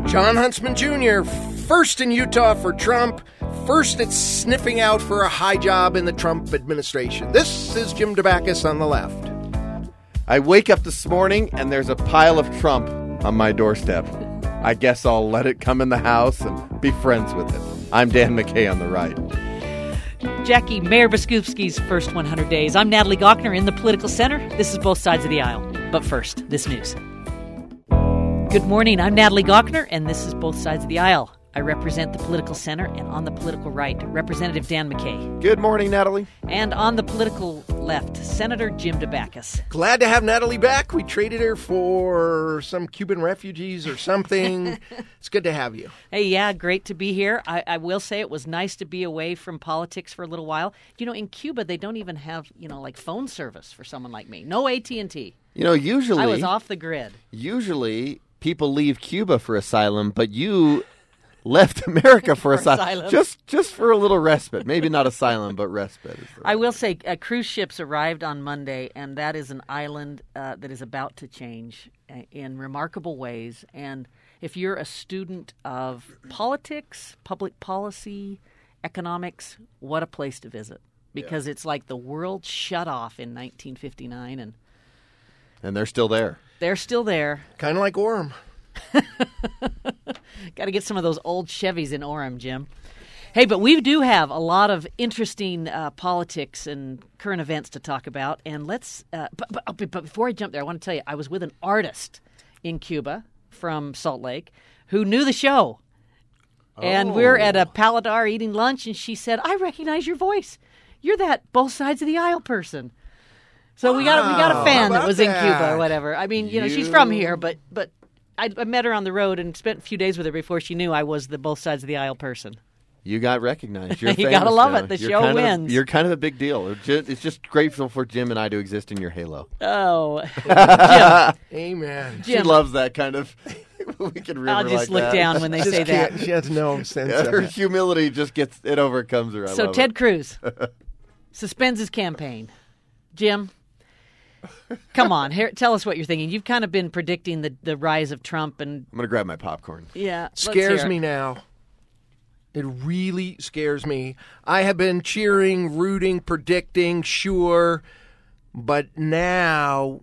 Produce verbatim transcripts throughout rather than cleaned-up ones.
Jon Huntsman Junior, first in Utah for Trump, first at sniffing out for a high job in the Trump administration. This is Jim Dabakis on the left. I wake up this morning and there's a pile of Trump on my doorstep. I guess I'll let it come in the house and be friends with it. I'm Dan McKay on the right. Jackie Mayor Biskupski's first one hundred days. I'm Natalie Gochner in the Political Center. This is Both Sides of the Aisle. But first, this news. Good morning. I'm Natalie Gochner, and this is Both Sides of the Aisle. I represent the Political Center, and on the political right, Representative Dan McKay. Good morning, Natalie. And on the political left, Senator Jim Dabakis. Glad to have Natalie back. We traded her for some Cuban refugees or something. It's good to have you. Hey, yeah, great to be here. I, I will say it was nice to be away from politics for a little while. You know, in Cuba, they don't even have, you know, like phone service for someone like me. No A T and T. You know, usually... I was off the grid. Usually, people leave Cuba for asylum, but you... left America for, for asylum, asylum. Just, just for a little respite. Maybe not asylum, but respite. I will say, uh, cruise ships arrived on Monday, and that is an island uh, that is about to change uh, in remarkable ways. And if you're a student of politics, public policy, economics, what a place to visit. Because yeah. It's like the world shut off in nineteen fifty-nine, and and they're still there. They're still there. Kind of like Orem. Got to get some of those old Chevys in Orem, Jim. Hey, but we do have a lot of interesting uh, politics and current events to talk about. And let's, uh, but, but, but before I jump there, I want to tell you, I was with an artist in Cuba from Salt Lake who knew the show. Oh. And we're at a Paladar eating lunch, and she said, I recognize your voice. You're that Both Sides of the Aisle person. So wow. we got we got a fan that was that? in Cuba or whatever. I mean, you, you know, she's from here, but but. I, I met her on the road and spent a few days with her before she knew I was the Both Sides of the Aisle person. You got recognized. You're you got to love now. it. The you're show kind wins. Of, you're kind of a big deal. It's just, it's just grateful for Jim and I to exist in your halo. Oh. Jim. Amen. Jim. She loves that kind of... we can river I'll just like look that. down when they say that. She has no sense yeah, of her it. humility just gets... It overcomes her. I so love Ted it. Cruz suspends his campaign. Jim... Come on, here, tell us what you're thinking. You've kind of been predicting the, the rise of Trump, and I'm going to grab my popcorn. Yeah, scares me now. It really scares me. I have been cheering, rooting, predicting, sure, but now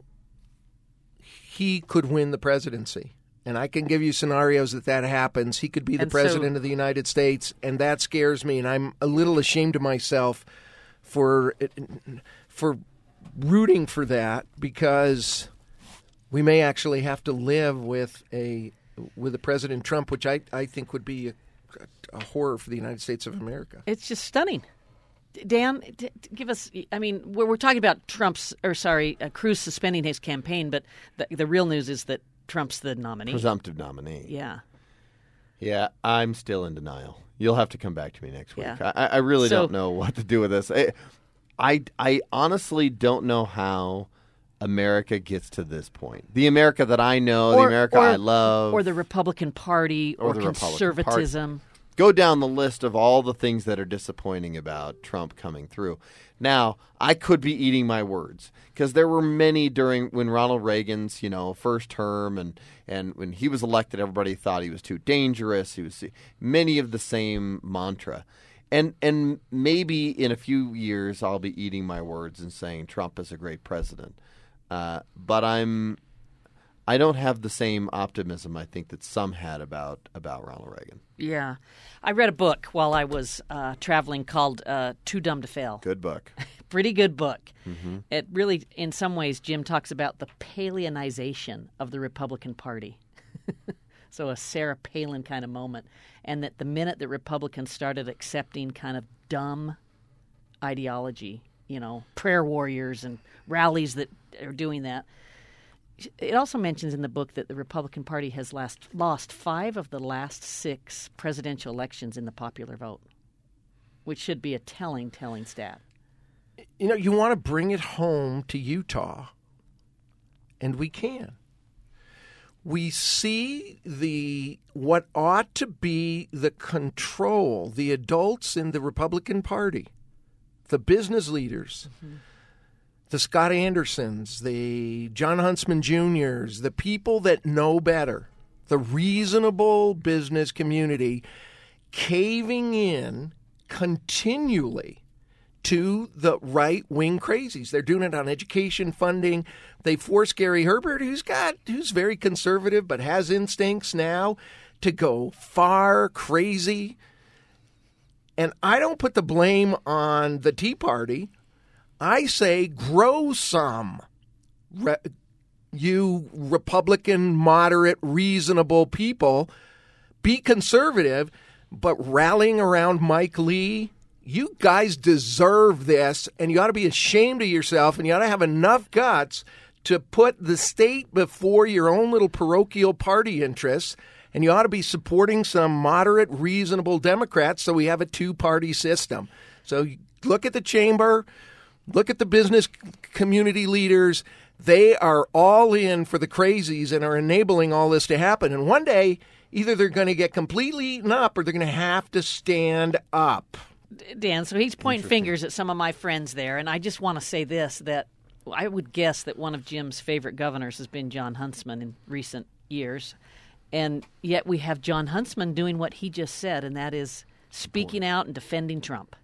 he could win the presidency. And I can give you scenarios that that happens. He could be the and president so, of the United States, and that scares me. And I'm a little ashamed of myself for for. rooting for that, because we may actually have to live with a with a President Trump, which I, I think would be a, a horror for the United States of America. It's just stunning. Dan, d- give us, I mean, we're, we're talking about Trump's, or sorry, uh, Cruz suspending his campaign, but the, the real news is that Trump's the nominee. Presumptive nominee. Yeah. Yeah, I'm still in denial. You'll have to come back to me next week. Yeah. I, I really so, don't know what to do with this. I, I, I honestly don't know how America gets to this point. The America that I know, or, the America or, I love. Or the Republican Party, or, or conservatism. Go down the list of all the things that are disappointing about Trump coming through. Now, I could be eating my words, because there were many during when Ronald Reagan's, you know, first term, and, and when he was elected, everybody thought he was too dangerous. He was many of the same mantra. And and maybe in a few years I'll be eating my words and saying Trump is a great president. Uh, but I'm I don't have the same optimism I think that some had about about Ronald Reagan. Yeah. I read a book while I was uh, traveling called uh, Too Dumb to Fail. Good book. Pretty good book. Mm-hmm. It really, in some ways, Jim talks about the Palionization of the Republican Party. So a Sarah Palin kind of moment. And that the minute that Republicans started accepting kind of dumb ideology, you know, prayer warriors and rallies that are doing that. It also mentions in the book that the Republican Party has last, lost five of the last six presidential elections in the popular vote, which should be a telling, telling stat. You know, you want to bring it home to Utah, and we can. We see the what ought to be the control, the adults in the Republican Party, the business leaders, mm-hmm. the Scott Andersons, the Jon Huntsman Juniors, the people that know better, the reasonable business community caving in continually to the right-wing crazies. They're doing it on education funding. They force Gary Herbert, who's got who's very conservative but has instincts now, to go far crazy. And I don't put the blame on the Tea Party. I say grow some. Re- you Republican, moderate, reasonable people, be conservative, but rallying around Mike Lee, you guys deserve this, and you ought to be ashamed of yourself, and you ought to have enough guts to put the state before your own little parochial party interests, and you ought to be supporting some moderate, reasonable Democrats so we have a two-party system. So look at the chamber, look at the business community leaders. They are all in for the crazies and are enabling all this to happen. And one day, either they're going to get completely eaten up or they're going to have to stand up. Dan, so he's pointing fingers at some of my friends there, and I just want to say this, that I would guess that one of Jim's favorite governors has been Jon Huntsman in recent years, and yet we have Jon Huntsman doing what he just said, and that is speaking out and defending Trump.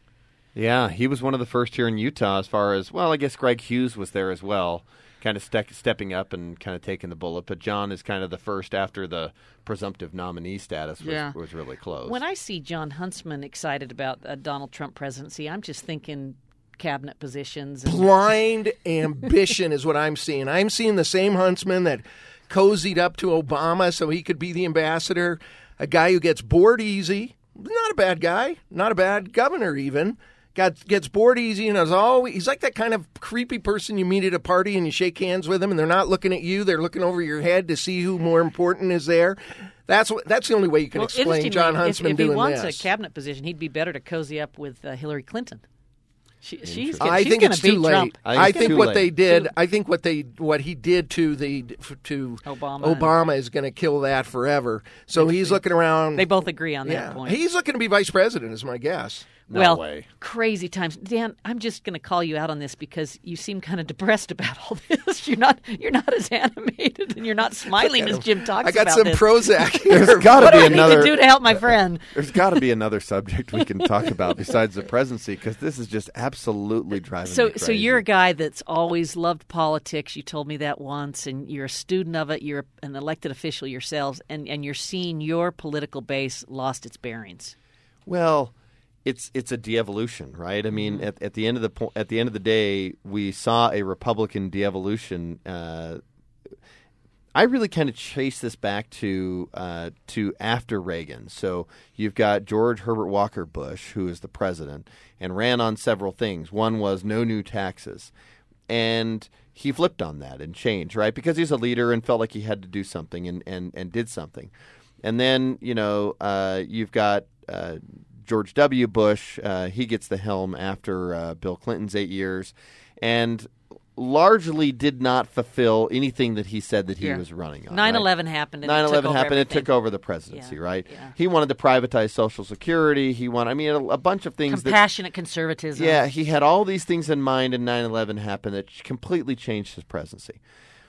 Yeah, he was one of the first here in Utah as far as, well, I guess Greg Hughes was there as well, kind of ste- stepping up and kind of taking the bullet. But John is kind of the first after the presumptive nominee status was, yeah. was really close. When I see Jon Huntsman excited about a Donald Trump presidency, I'm just thinking cabinet positions. And blind ambition is what I'm seeing. I'm seeing the same Huntsman that cozied up to Obama so he could be the ambassador, a guy who gets bored easy. Not a bad guy, not a bad governor even. Got, gets bored easy and is always, he's like that kind of creepy person you meet at a party and you shake hands with them and they're not looking at you, they're looking over your head to see who more important is there. That's what, that's the only way you can well, explain Jon Huntsman if, if doing he wants this. a cabinet position, he'd be better to cozy up with uh, Hillary Clinton. She, she's gonna, I she's think gonna it's beat too late. Trump. I I think think too what late. they did, Too- I think what they what he did to the to Obama. Obama is going to kill that forever. So he's looking around. They both agree on that yeah, point. he's looking to be vice president, is my guess. No well, way. crazy times. Dan, I'm just going to call you out on this because you seem kind of depressed about all this. You're not you're not as animated and you're not smiling as Jim talks I got about some this. Prozac here. There's got What to do be I need another. to do to help my friend? There's got to be another subject we can talk about besides the presidency because this is just absolutely driving So, me crazy. so you're a guy that's always loved politics. You told me that once, and you're a student of it. You're an elected official yourselves, and, and you're seeing your political base lost its bearings. Well, it's it's a de-evolution, right? I mean, at, at the end of the po- at the end of the day, we saw a Republican de-evolution. Uh, I really kind of chase this back to uh, to after Reagan. So you've got George Herbert Walker Bush, who is the president, and ran on several things. One was no new taxes, and he flipped on that and changed, right? Because he's a leader and felt like he had to do something and, and, and did something. And then, you know, uh, you've got uh, George W. Bush. Uh, he gets the helm after uh, Bill Clinton's eight years and largely did not fulfill anything that he said that he Yeah. was running on. nine right? eleven happened. And nine it took eleven over happened. everything. It took over the presidency, Yeah, right? yeah. He wanted to privatize Social Security. He wanted, I mean, a, a bunch of things that Compassionate conservatism. yeah, he had all these things in mind, and nine eleven happened that completely changed his presidency.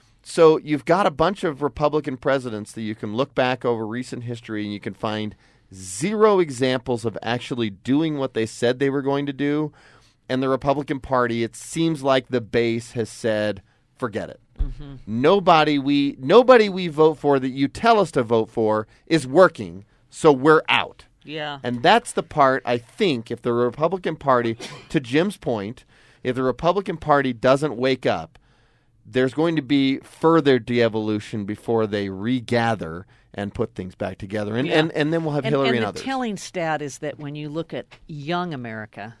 So you've got a bunch of Republican presidents that you can look back over recent history, and you can find zero examples of actually doing what they said they were going to do. And the Republican Party, it seems like the base has said, forget it. Mm-hmm. Nobody we nobody we vote for that you tell us to vote for is working, so we're out. Yeah. And that's the part, I think, if the Republican Party, to Jim's point, if the Republican Party doesn't wake up, there's going to be further de-evolution before they regather and put things back together. And Yeah. and, and then we'll have and, Hillary and and, the others. telling stat is that when you look at young America,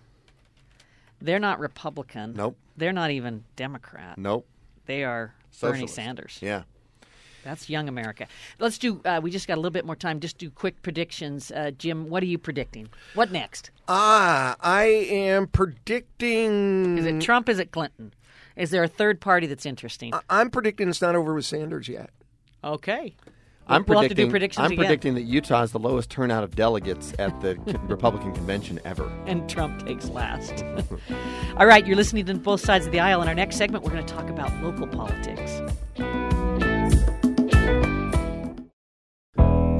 they're not Republican. Nope. They're not even Democrat. Nope. They are Bernie Socialist. Sanders. Yeah. That's young America. Let's do, uh, we just got a little bit more time. Just do quick predictions. Uh, Jim, what are you predicting? What next? Ah, I am predicting. Is it Trump? Is it Clinton? Is there a third party that's interesting? I'm predicting it's not over with Sanders yet. Okay. I'm We'll have to do predicting. predictions I'm again. predicting that Utah has the lowest turnout of delegates at the Republican convention ever. And Trump takes last. All right, you're listening to Both Sides of the Aisle. In our next segment, we're going to talk about local politics.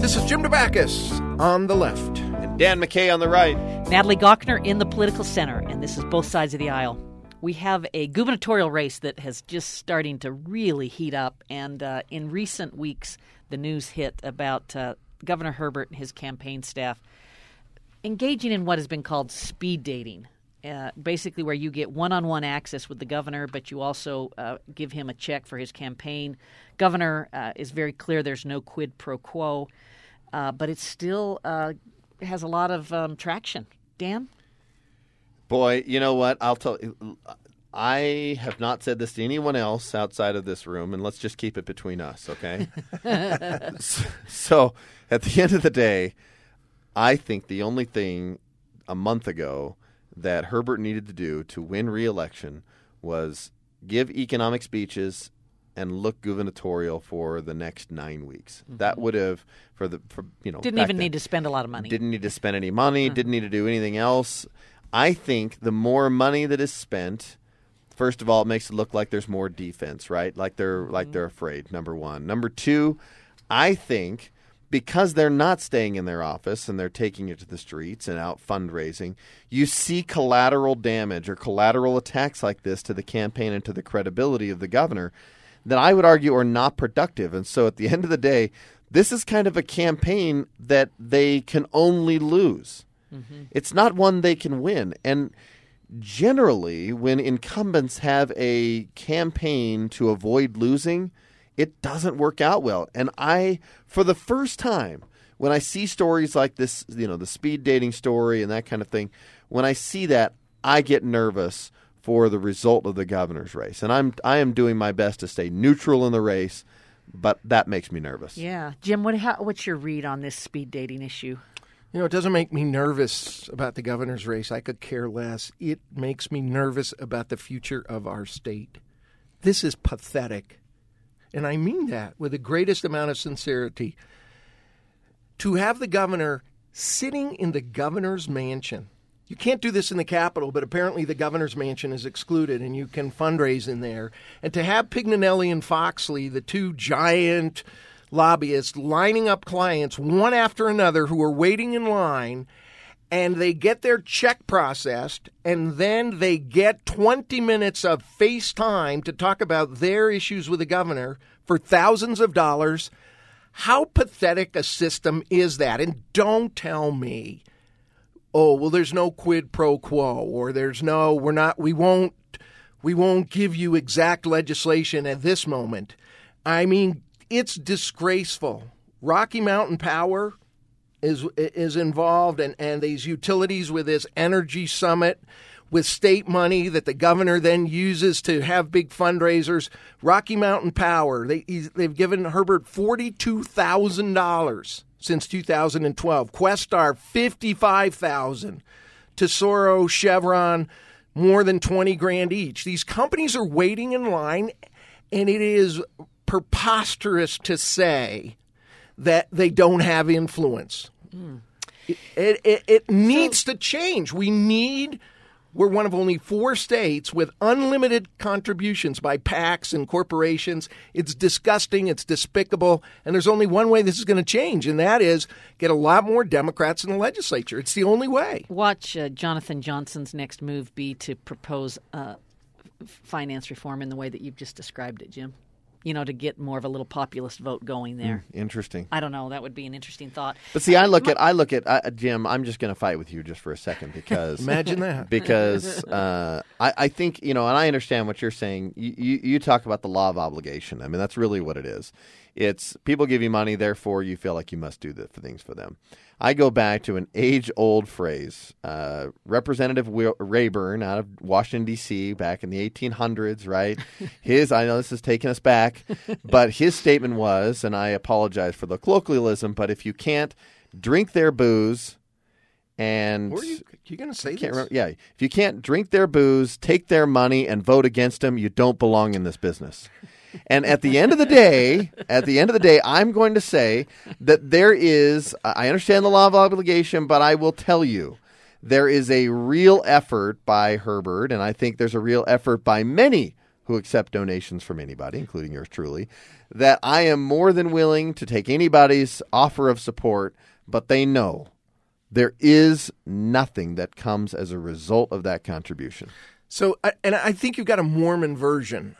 This is Jim Dabakis on the left. And Dan McKay on the right. Natalie Gochner in the political center, and this is both sides of the aisle. We have a gubernatorial race that has just starting to really heat up, and uh, in recent weeks, the news hit about uh, Governor Herbert and his campaign staff engaging in what has been called speed dating, uh, basically where you get one-on-one access with the governor, but you also uh, give him a check for his campaign. Governor uh, is very clear there's no quid pro quo, uh, but it still uh, has a lot of um, traction. Dan? Boy, you know what? I'll tell you. I have not said this to anyone else outside of this room, and let's just keep it between us, okay? so, so, at the end of the day, I think the only thing a month ago that Herbert needed to do to win re-election was give economic speeches and look gubernatorial for the next nine weeks. Mm-hmm. That would have, for the, for, you know, didn't even then, need to spend a lot of money. Didn't need to spend any money. Mm-hmm. Didn't need to do anything else. I think the more money that is spent, first of all, it makes it look like there's more defense, right? Like they're mm-hmm. like they're afraid. Number one. Number two, I think because they're not staying in their office and they're taking it to the streets and out fundraising, you see collateral damage or collateral attacks like this to the campaign and to the credibility of the governor that I would argue are not productive. And so at the end of the day, this is kind of a campaign that they can only lose. Mm-hmm. It's not one they can win. And generally, when incumbents have a campaign to avoid losing, it doesn't work out well. And I, for the first time, when I see stories like this, you know, the speed dating story and that kind of thing, when I see that, I get nervous for the result of the governor's race. And I'm I am doing my best to stay neutral in the race, but that makes me nervous. Yeah. Jim, what how, what's your read on this speed dating issue? You know, it doesn't make me nervous about the governor's race. I could care less. It makes me nervous about the future of our state. This is pathetic. And I mean that with the greatest amount of sincerity. To have the governor sitting in the governor's mansion. You can't do this in the Capitol, but apparently the governor's mansion is excluded and you can fundraise in there. And to have Pignanelli and Foxley, the two giant lobbyists, lining up clients one after another who are waiting in line, and they get their check processed, and then they get twenty minutes of FaceTime to talk about their issues with the governor for thousands of dollars. How pathetic a system is that? And don't tell me, oh, well, there's no quid pro quo, or there's no, we're not, we won't, we won't give you exact legislation at this moment. I mean, it's disgraceful. Rocky Mountain Power is is involved, and, and these utilities with this energy summit with state money that the governor then uses to have big fundraisers. Rocky Mountain Power, they, they've given Herbert forty-two thousand dollars since two thousand twelve. Questar, fifty-five thousand dollars. Tesoro, Chevron, more than twenty grand each. These companies are waiting in line, and it is preposterous to say that they don't have influence. Mm. It, it, it, it needs so, to change. We need, we're one of only four states with unlimited contributions by PACs and corporations. It's disgusting. It's despicable. And there's only one way this is going to change, and that is get a lot more Democrats in the legislature. It's the only way. Watch uh, Jonathan Johnson's next move be to propose uh, finance reform in the way that you've just described it, Jim. You know, to get more of a little populist vote going there. Mm, interesting. I don't know. That would be an interesting thought. But see, I look at, I look at, uh, Jim, I'm just going to fight with you just for a second because. Imagine that. Because uh, I, I think, you know, and I understand what you're saying. You, you, you talk about the law of obligation. I mean, that's really what it is. It's people give you money, therefore you feel like you must do the things for them. I go back to an age-old phrase. Uh, Representative Will- Rayburn out of Washington, D C, back in the eighteen hundreds, right? His, I know this is taking us back, but his statement was, and I apologize for the colloquialism, but if you can't drink their booze and... Were you, you going to say this? Remember, yeah. If you can't drink their booze, take their money, and vote against them, you don't belong in this business. And at the end of the day, at the end of the day, I'm going to say that there is, I understand the law of obligation, but I will tell you, there is a real effort by Herbert, and I think there's a real effort by many who who accept donations from anybody, including yours truly, that I am more than willing to take anybody's offer of support, but they know there is nothing that comes as a result of that contribution. So, I- and I think you've got a Mormon version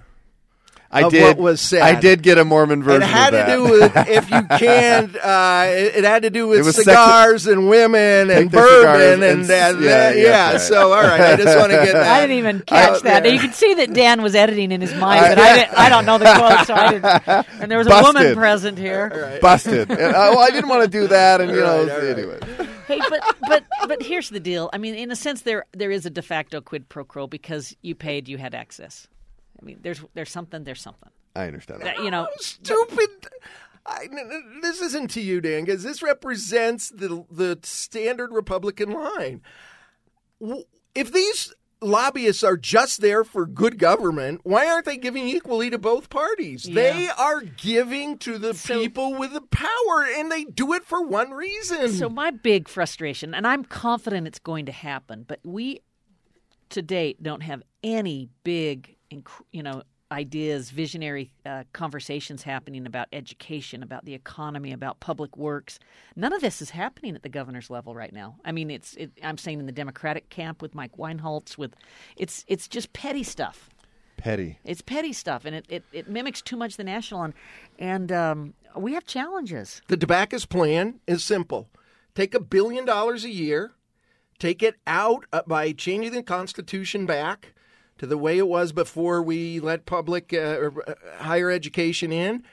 I of did, what was said. I did get a Mormon version It had of that. to do with, if you can, uh, it, it had to do with It was cigars and women and Take their cigars bourbon and, and- and, yeah, uh, yeah, yeah. right. So, all right, I just want to get that. I didn't even catch out that. there. You could see that Dan was editing in his mind, but I, didn't, I don't know the quote, so I didn't. And there was a Busted. woman present here. Busted. And, uh, well, I didn't want to do that, and you know, Right, all right. anyway. Hey, but but but here's the deal. I mean, in a sense, there there is a de facto quid pro quo because you paid, you had access. I mean, there's there's something, there's something. I understand that. That, you know, Stupid. I, n- n- this isn't to you, Dan, because this represents the the standard Republican line. W- If these lobbyists are just there for good government, why aren't they giving equally to both parties? Yeah. They are giving to the So- people with the power, and they do it for one reason. so my big frustration, and I'm confident it's going to happen, but we to date don't have any big, inc- you know, ideas, visionary uh, conversations happening about education, about the economy, about public works. None of this is happening at the governor's level right now. I mean, it's it, I'm saying in the Democratic camp with Mike Weinholtz, with it's it's just petty stuff. Petty. It's petty stuff, and it, it, it mimics too much the national, and and um, we have challenges. The Debacus plan is simple. Take a billion dollars a year, take it out uh, by changing the Constitution back to the way it was before we let public uh, or, uh, higher education in,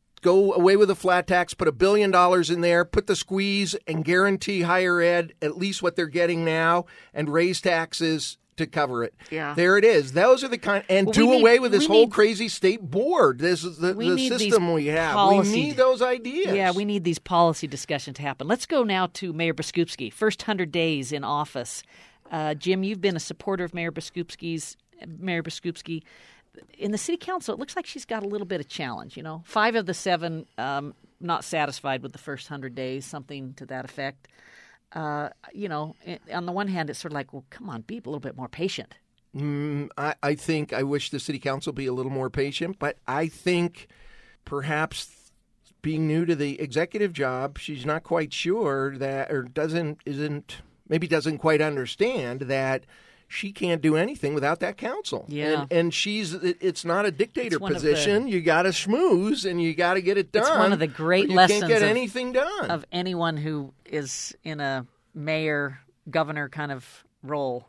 go away with a flat tax, put a billion dollars in there, put the squeeze and guarantee higher ed at least what they're getting now, and raise taxes to cover it. Yeah. There it is. Those are the kind, and Well, do we need- away with this we whole need- crazy state board. This is the, We the need these system we have. policy- We need those ideas. Yeah, we need these policy discussions to happen. Let's go now to Mayor Biskupski. First hundred days in office. Uh, Jim, you've been a supporter of Mayor Biskupski's. Mayor Biskupski. In the city council, it looks like she's got a little bit of challenge. You know, five of the seven um, not satisfied with the first hundred days, something to that effect. Uh, you know, it, on the one hand, it's sort of like, well, come on, be a little bit more patient. Mm, I, I think I wish the city council be a little more patient, but I think perhaps being new to the executive job, she's not quite sure that, or doesn't, isn't, maybe doesn't quite understand that she can't do anything without that council. Yeah. And, and she's, it, it's not a dictator It's one of position. You got to schmooze and you got to get it done. It's one of the great or you lessons can't get of- anything done. Of anyone who is in a mayor, governor kind of role.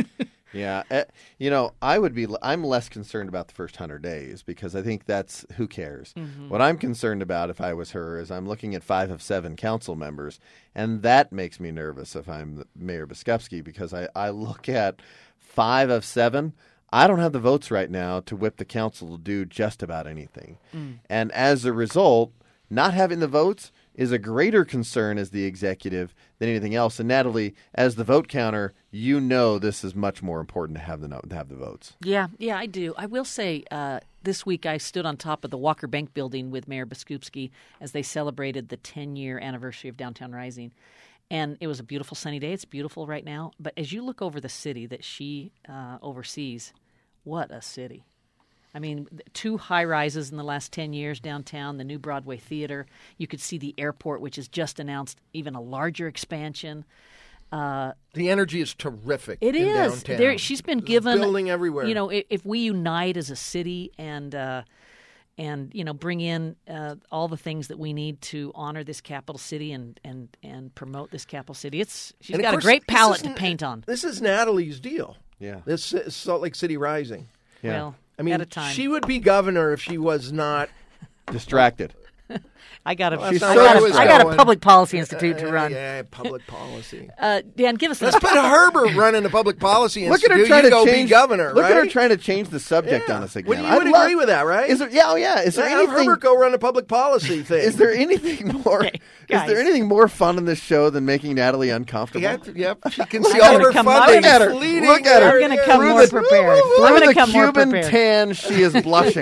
Yeah, uh, you know, I would be. I'm less concerned about the first hundred days because I think that's who cares. Mm-hmm. What I'm concerned about, if I was her, is I'm looking at five of seven council members, and that makes me nervous if I'm Mayor Biskupski because I, I look at five of seven. I don't have the votes right now to whip the council to do just about anything, mm. and as a result, not having the votes is a greater concern as the executive than anything else. And Natalie, as the vote counter, you know this is much more important to have the to have the votes. Yeah, yeah, I do. I will say uh, this week I stood on top of the Walker Bank building with Mayor Biskupski as they celebrated the ten-year anniversary of Downtown Rising. And it was a beautiful sunny day. It's beautiful right now. But as you look over the city that she uh, oversees, what a city. I mean, two high-rises in the last ten years downtown, the new Broadway Theater. You could see the airport, which has just announced even a larger expansion. Uh, the energy is terrific. it in is. downtown. There, she's been There's given building everywhere. You know, if, if we unite as a city and uh, and you know bring in uh, all the things that we need to honor this capital city and and, and promote this capital city, it's she's And of got course, a great this palette to isn't- paint on. This is Natalie's deal. Yeah. This is Salt Lake City Rising. Yeah. Well, I mean, at a time. she would be governor if she was not. Distracted. I got a, Well, She's I so got a, was I got a going. public policy institute to Uh, run. Yeah, public policy. Uh, Dan, give us Let's an put Herbert running the public policy Look at institute. her trying you to go change be governor, Look right? at her trying to change the subject Yeah. on us again. Well, you I'd would love- agree with that, right? Is there? Yeah, oh yeah. Is there Have anything? Herbert go run a public policy thing. Is there anything more? Okay, is guys. there anything more fun in this show than making Natalie uncomfortable? Yep, yep. She can I'm see all of gonna her come- funding. Look at her. fleeting. Look at her. I'm going to come Through more the- prepared. Through I'm going the to come more Cuban prepared. tan, she is blushing.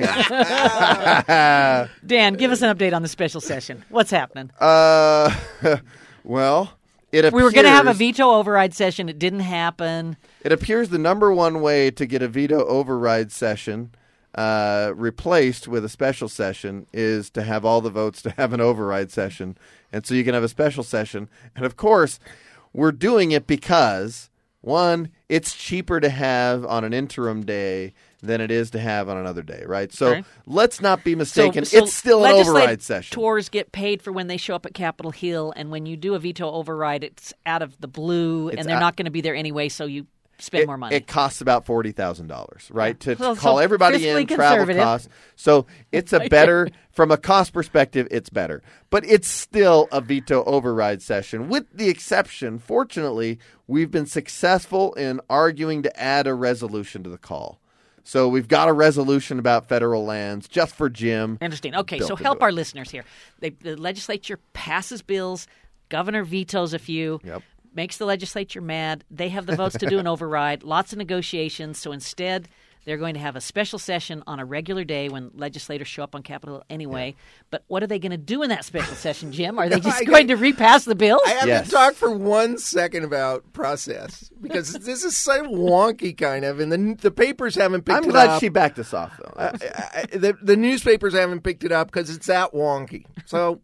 Dan, give us an update on the special session. What's happening? uh, well, it appears We were going to have a veto override session. It didn't happen. It appears the number one way to get a veto override session uh, replaced with a special session is to have all the votes to have an override session. And so you can have a special session. And, of course, we're doing it because, one, it's cheaper to have on an interim day than it is to have on another day, right? So Okay. let's not be mistaken. So- so it's still an override session. Legislators get paid for when they show up at Capitol Hill, and when you do a veto override, it's out of the blue, It's and they're out- not going to be there anyway, so you spend It, more money. it costs about forty thousand dollars, right? To So- so call everybody fiscally in, travel conservative. costs. So it's a better, from a cost perspective, it's better. But it's still a veto override session, with the exception, fortunately, we've been successful in arguing to add a resolution to the call. So we've got a resolution about federal lands just for Jim. Interesting. Okay, built so into help it. our listeners here. They, the legislature passes bills, governor vetoes a few, Yep. makes the legislature mad. They have the votes to do an override, lots of negotiations. So instead, they're going to have a special session on a regular day when legislators show up on Capitol Hill anyway. But what are they going to do in that special session, Jim? Are they just I- going to repass the bills? I have Yes. to talk for one second about process because this is so wonky, kind of, and the the papers haven't picked I'm it glad up. she backed us off, though. That was- I, I, the the newspapers haven't picked it up because it's that wonky. So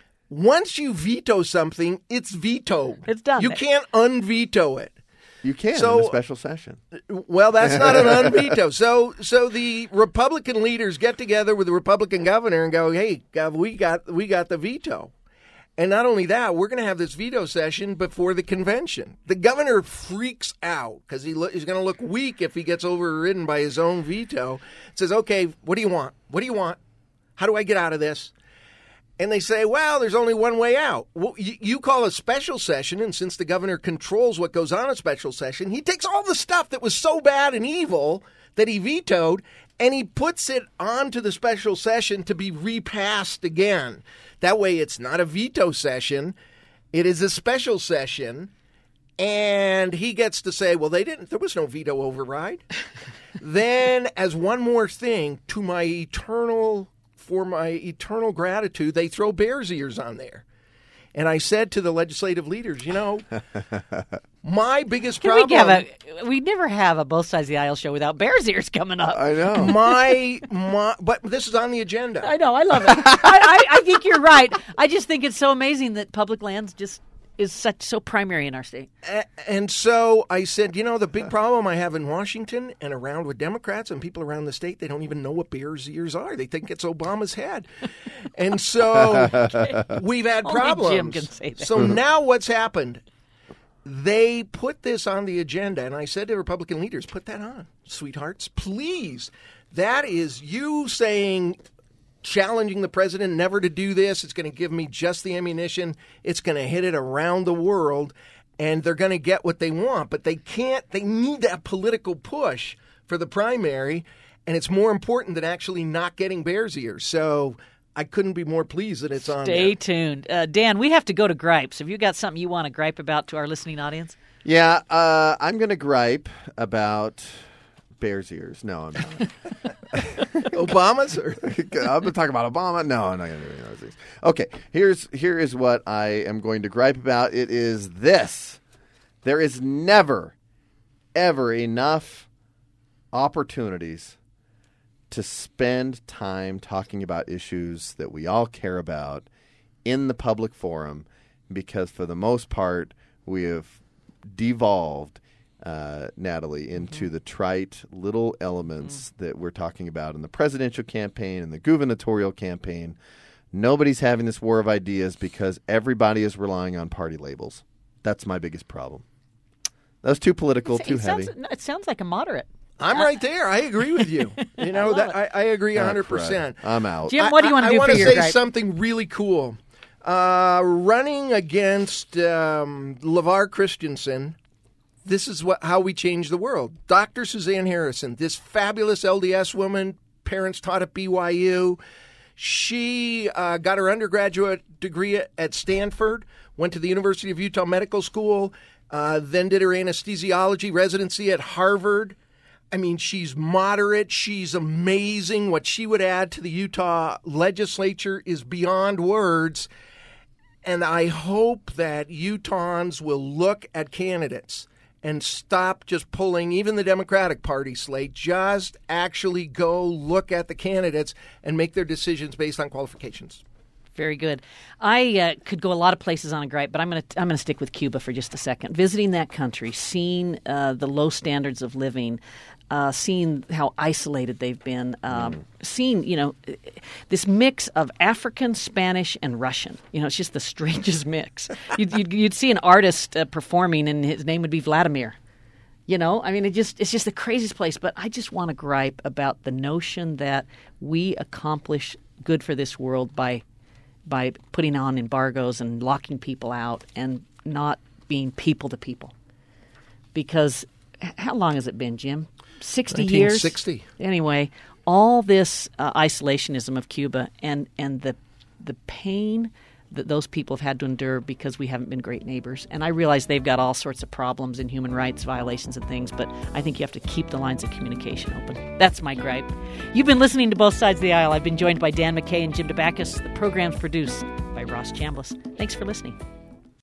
once you veto something, it's vetoed. It's done. You can't unveto it. you can So- in a special session. Well, that's not an unveto. So, so the Republican leaders get together with the Republican governor and go, "Hey, Gov, we got we got the veto." And not only that, we're going to have this veto session before the convention. The governor freaks out because he lo- he's going to look weak if he gets overridden by his own veto. Says, "Okay, what do you want? What do you want? How do I get out of this?" And they say, well, there's only one way out. Well, you, you call a special session, and since the governor controls what goes on a special session, he takes all the stuff that was so bad and evil that he vetoed, and he puts it onto the special session to be repassed again. That way it's not a veto session. It is a special session, and he gets to say, well, they didn't. There was no veto override. Then, as one more thing, to my eternal For my eternal gratitude, they throw Bears ears on there. And I said to the legislative leaders, you know, my biggest Can problem... we have a? We never have a both sides of the aisle show without Bears ears coming up. I know. my, my, but this is on the agenda. I know. I love it. I, I, I think you're right. I just think it's so amazing that public lands just is such so primary in our state. A- And so I said, you know, the big problem I have in Washington and around with Democrats and people around the state, they don't even know what Bears ears are. They think it's Obama's head. And so we've had Only problems. Jim can say that. So now what's happened? They put this on the agenda, and I said to Republican leaders, put that on, sweethearts, please. That is you saying, challenging the president never to do this. It's going to give me just the ammunition. It's going to hit it around the world, and they're going to get what they want. But they can't. They need that political push for the primary, and it's more important than actually not getting Bears ears. So I couldn't be more pleased that it's on Stay there. tuned. Uh, Dan, we have to go to gripes. Have you got something you want to gripe about to our listening audience? Yeah, uh, I'm going to gripe about Bears ears. No, I'm not. Obama's? Or? I'm going to talk about Obama. No, I'm not going to do any of those things. Okay, here's here is what I am going to gripe about. It is this. There is never, ever enough opportunities to spend time talking about issues that we all care about in the public forum, because for the most part, we have devolved Uh, Natalie, into Mm-hmm. the trite little elements mm. that we're talking about in the presidential campaign and the gubernatorial campaign. Nobody's having this war of ideas because everybody is relying on party labels. That's my biggest problem. That's too political, It too sounds, heavy. It sounds like a moderate. I'm right there. I agree with you. You know, I that love I, I agree Ah, one hundred percent. crud. I'm out. Jim, what do you want to I, do I for wanna your say gripe? something really cool. Uh, running against um, LeVar Christensen, this is what how we change the world. Doctor Suzanne Harrison, this fabulous L D S woman, parents taught at B Y U. She uh, got her undergraduate degree at Stanford, went to the University of Utah Medical School, uh, then did her anesthesiology residency at Harvard. I mean, she's moderate. She's amazing. What she would add to the Utah legislature is beyond words. And I hope that Utahns will look at candidates and stop just pulling even the Democratic Party slate. Just actually go look at the candidates and make their decisions based on qualifications. Very good. I uh, could go a lot of places on a gripe, but I'm going to I'm going to stick with Cuba for just a second. Visiting that country, seeing uh, the low standards of living, uh, seeing how isolated they've been, um, mm. seeing you know this mix of African, Spanish, and Russian. You know, it's just the strangest mix. You'd, you'd, you'd see an artist uh, performing, and his name would be Vladimir. You know, I mean, it just it's just the craziest place. But I just want to gripe about the notion that we accomplish good for this world by by putting on embargoes and locking people out and not being people to people. Because how long has it been, Jim? sixty years? nineteen sixty. Anyway, all this uh, isolationism of Cuba and, and the the pain that those people have had to endure because we haven't been great neighbors. And I realize they've got all sorts of problems and human rights violations and things, but I think you have to keep the lines of communication open. That's my gripe. You've been listening to Both Sides of the Aisle. I've been joined by Dan McKay and Jim DeBacchus. The program's produced by Ross Chambliss. Thanks for listening.